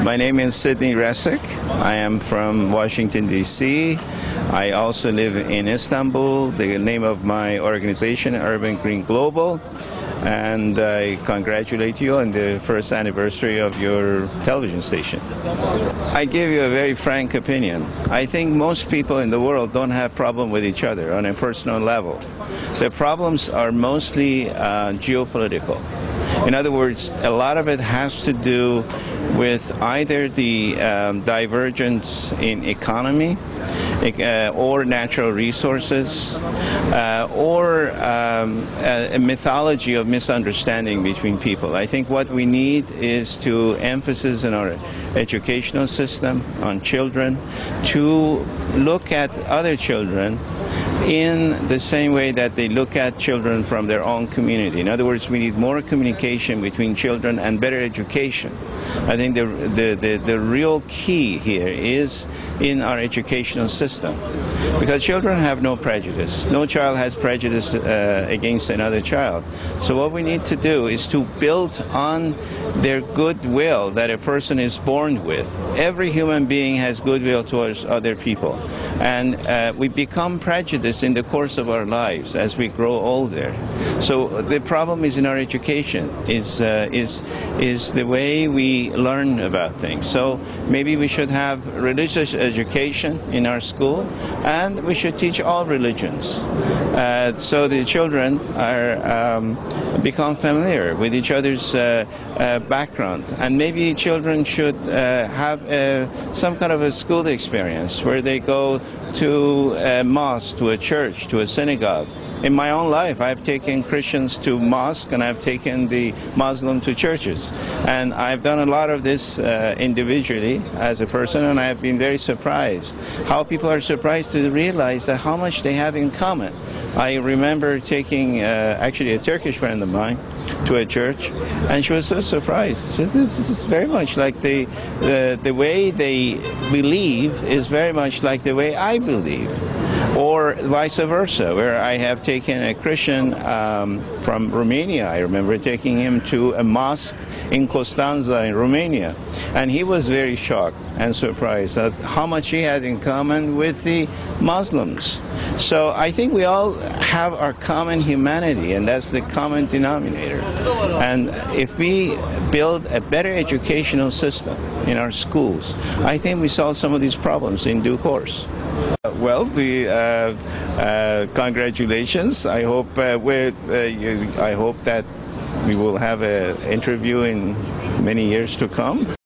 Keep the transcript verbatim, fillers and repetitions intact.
My name is Sidney Resik. I am from Washington, D C I also live in Istanbul. The name of my organization, Urban Green Global. And I congratulate you on the first anniversary of your television station. I give you a very frank opinion. I think most people in the world don't have problem with each other on a personal level. The problems are mostly uh, geopolitical. In other words, a lot of it has to do with either the um, divergence in economy uh, or natural resources uh, or um, a, a mythology of misunderstanding between people. I think what we need is to emphasis in our educational system on children to look at other children in the same way that they look at children from their own community. In other words, we need more communication between children and better education. I think the, the, the, the real key here is in our educational system. Because children have no prejudice. No child has prejudice uh, against another child. So what we need to do is to build on their goodwill that a person is born with. Every human being has goodwill towards other people. And uh, we become prejudiced in the course of our lives as we grow older. So the problem is in our education, is, uh, is, is the way we learn about things. So maybe we should have religious education in our school, and we should teach all religions. Uh, so the children are um, become familiar with each other's uh, uh, background. And maybe children should uh, have a, some kind of a school experience where they go to a mosque, to a church, to a synagogue. In my own life, I've taken Christians to mosque and I've taken the Muslim to churches. And I've done a lot of this uh, individually as a person, and I've been very surprised how people are surprised to realize that how much they have in common. I remember taking uh, actually a Turkish friend of mine to a church, and she was so surprised. She said, this, this is very much like the, the, the way they believe is very much like the way I believe. Or vice versa, where I have taken a Christian um, from Romania. I remember taking him to a mosque in Constanța in Romania. And he was very shocked and surprised at how much he had in common with the Muslims. So I think we all have our common humanity, and that's the common denominator. And if we build a better educational system in our schools, I think we solve some of these problems in due course. Well, the uh, uh, congratulations. I hope uh, we're, uh, you, I hope that we will have an interview in many years to come.